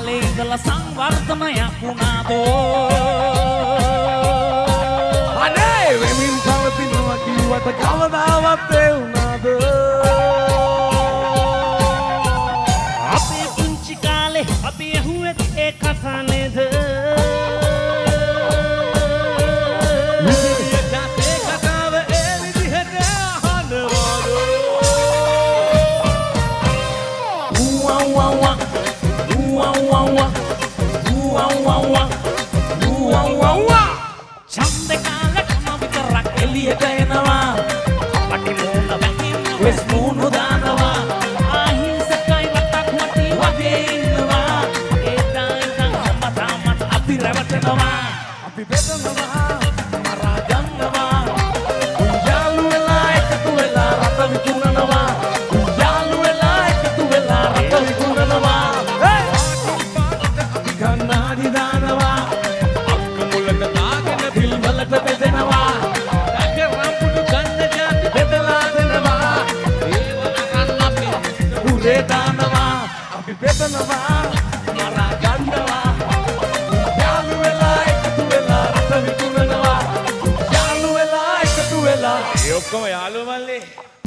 කාලේ ඉඳලා සංවර්ධනයක් වුණාදෝ අනේ වෙමින් පවතිනවා කිව්වට කවදාවත් ඒ වුණාද අපේ පුංචි කාලේ අපි ඇහුවෙත් ඒ කතා නේද Chande kala kama vitarak eliyata enawa pati moona bakin wes moonu danawa ahinsakai ratak mati wage innawa eta idan hamatamat api rewatanawa අපි බෙදනවා මරා ගන්නවා යාළු වෙලා එකතු වෙලා රට විකුණනවා යාළු වෙලා එකතු වෙලා රට විකුණනවා අපි කන්නාඩි දානවා අක්ක මුලක දාගෙන පිල් වලට බෙදෙනවා රාගරම්පුඩු ගන්න જાති බෙදලා දෙනවා ඒව අරන් අපි උරේ දානවා අපි බෙදනවා මරා ගන්නවා යාළු වෙලා එකතු වෙලා රට විකුණනවා යාළු වෙලා එකතු වෙලා ඒ ඔක්කොම යාළුවෝ මල්ලේ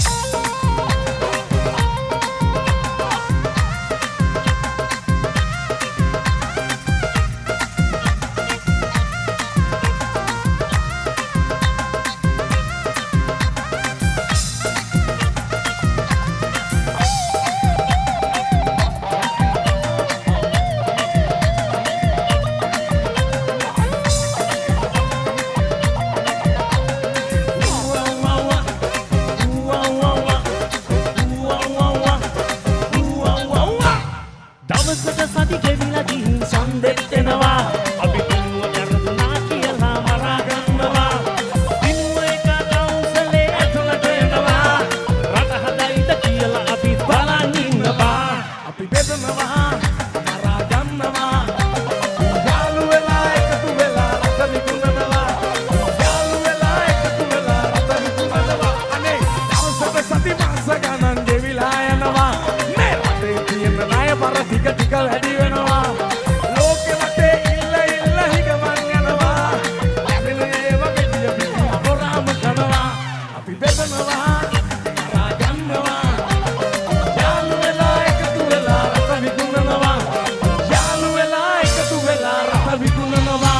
දවසට සති ගෙවිලා ගිහින් සන්දෙත් එනවා අපි පින්ව කරදුනා කියලා මරා ගන්නවා පින්ව එක දවසලේ ඇතුළට එනවා රට හදයිද කියලා අපි බලන් ඉන්නවා අපි බෙදනවා මරා ගන්නවා යාළු වෙලා එකතු වෙලා රට විකුණනවා යාළු වෙලා එකතු වෙලා රට විකුණනවා අනේ දවසට සති මාස ගණන් ගෙවිලා යනවා මේ රටේ තියෙන ණය බර ටික ටික වැඩි වෙනවා ලෝකෙ වටේ ඉල්ල හිගමන් යනවා ලැබෙන ඒවා ගෙඩිය පිටින් පොරාම කරනවා අපි බෙදනවා මරා ගන්නවා යාළු වෙලා එකතු වෙලා රට විකුණනවා යාළු වෙලා එකතු වෙලා රට විකුණනවා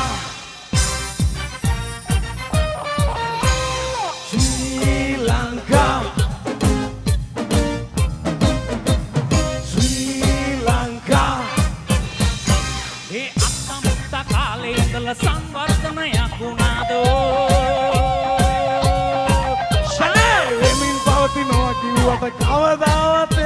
ශ්‍රී ලංකා ඒ අත්තමුත්ත කාලේ ඉඳලා සංවර්ධනයක් වුණාදෝ ෂනේ වෙමින් පවතිනවා කිව්වට කවදාවත්